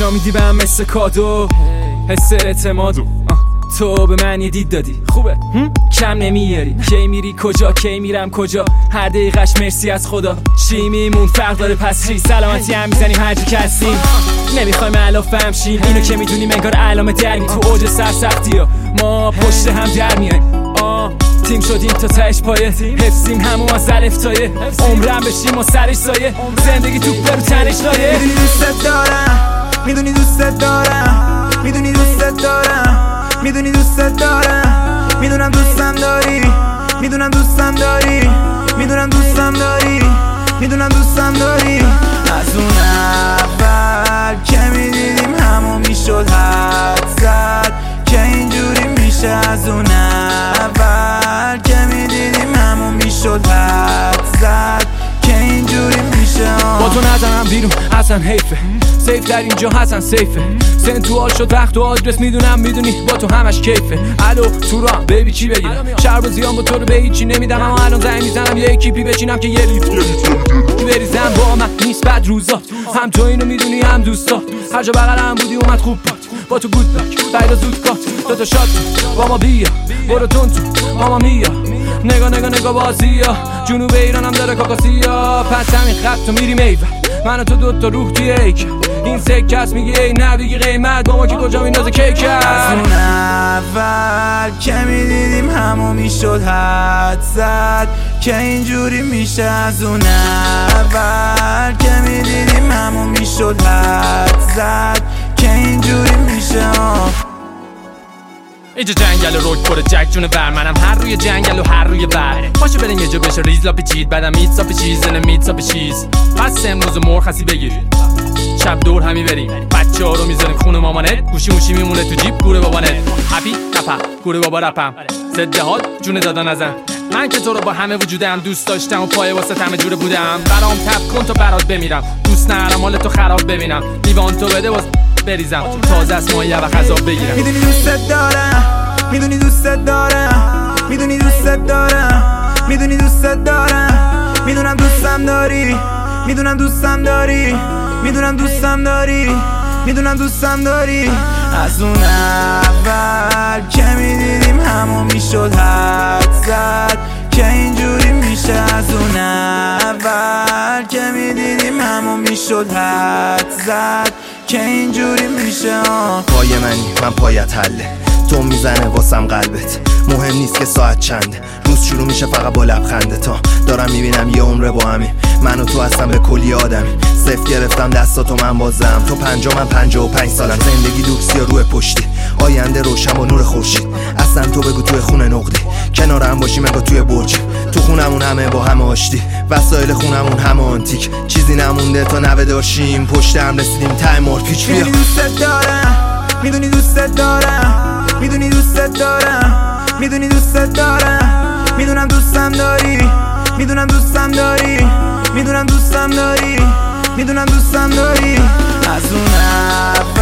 اینا میدی بهم مثل کادو، حس اعتمادو. تو به من یه دید دادی خوبه، کم نمیاری. کی میری کجا، کی میرم کجا، هر دقیقش مرسی از خدا. چی میمون فرق داره پس چی، سلامتی هم میزنیم هر جا که هستیم. نمیخوایم علاف هم شیم، اینو که میدونیم انگار علامه دریم. تو اوج سرسختی ها ما پشت هم در میایم. تیم شدیم تا تهش پایه، حفظیم همون از الف تایه. عمرم بشیم و سرش سایه، زندگی تو برو تنش لایه. میدونی دوست دارم، میدونی دوست دارم، میدونی دوست دارم، میدونی دوست دارم، میدونم دوستم داری، میدونم دوستم داری، میدونم دوستم داری، میدونم دوستم داری. از اون اول که میدیدیم همون میشد حد زد که اینجوری میشه. از اون اول که میدیدیم همون میشد حد زد که اینجوری میشه. با تو نزنم بیرون اصلا حیفه، سیف در اینجا حسن سیفه. سن تو حال شد وقت و آدرس میدونم میدونی با تو همش کیفه. الو تو راه بیبی چی بگیرم، شرب و زیان با تو رو به هیچی نمیدم. اما الان زنگ میزنم یه کیپی بچینم که یه لیتر بریزم. با من نیست بد روزا، هم تو اینو میدونی هم دوستا. هر جا بغلم بودی اومد خوب بود، با تو گود باک پیدا زود کات. دوتا شات با ما بیا، برو تون تو ماما میا. نگاه نگاه نگاه بازیا، جنوب ایرانم داره کاکاسیا. پس همین خط تو میری میور، من و تو دوتا روح توی ایک. این سکس میگی ای نه بگی قیمت، با ما که کجا میندازه کیک. از اون اول که میدیدیم همون میشد حد زد که اینجوری میشه. از اون اول که میدیدیم همون میشد حد زد که اینجوری میشه. اینجا جنگل و روک پر جک جون بر، منم هر روی جنگل و هر روی بر. پاشو بریم یه جا بشه ریز لا پیچید، بعدم میت سا پیچیز نمیت سا پیچیز. پس امروز مرخصی بگیر، شب دور همی بریم. بچه ها رو میذاریم خونه مامانت، گوشی موشی میمونه تو جیب گوره بابانت. هپی نپا گوره بابا رپم، ضد حال جون دادا نزن. من که تو رو با همه وجودم دوست داشتم و پای واسه همه جوره بودم. برام تپ کن تا برات بمیرم، دوست نرم حال تو خراب ببینم. لیوان تو بده واسه بریزم، تازه از مایه و غذا بگیرم. میدونی دوست دارم، میدونی دوست دارم، میدونی دوست دارم، میدونی دوست دارم، میدونم دوستم داری، میدونم دوستم داری، میدونم دوستم داری، میدونم دوستم داری. از اون اول که میدیدیم همون میشد حد زد که اینجوری میشه. از اون اول که میدیدیم همون میشد حد زد که اینجوری میشه. پای منی من پایت حله، تو میزنه واسم قلبت. مهم نیست که ساعت چنده، روز شروع میشه فقط با لبخنده. تا دارم میبینم یه عمره با همین، من و تو هستم به کلی آدمی. صفر گرفتم دستاتو من بازم، تو 50 من 55 سالم. زندگی دوکسی روی پشتی، آینده روشن با نور خورشید. اصلا تو بگو توی خونه نقدی، کنار هم باشیم انگار توی برجی. تو خونمون همه با همه آشتی، وسایل خونمون همه آنتیک. چیزی نمونده تا نوه داشتیم، پشت هم رسیدیم ته مار پیچ. بیا میدونی دوست دارم، میدونی دوست دارم، میدونی دوست دارم، میدونی دوست دارم، میدونم دوستم داری، میدونم دوستم داری، میدونم دوستم داری، میدونم دوستم داری. از اون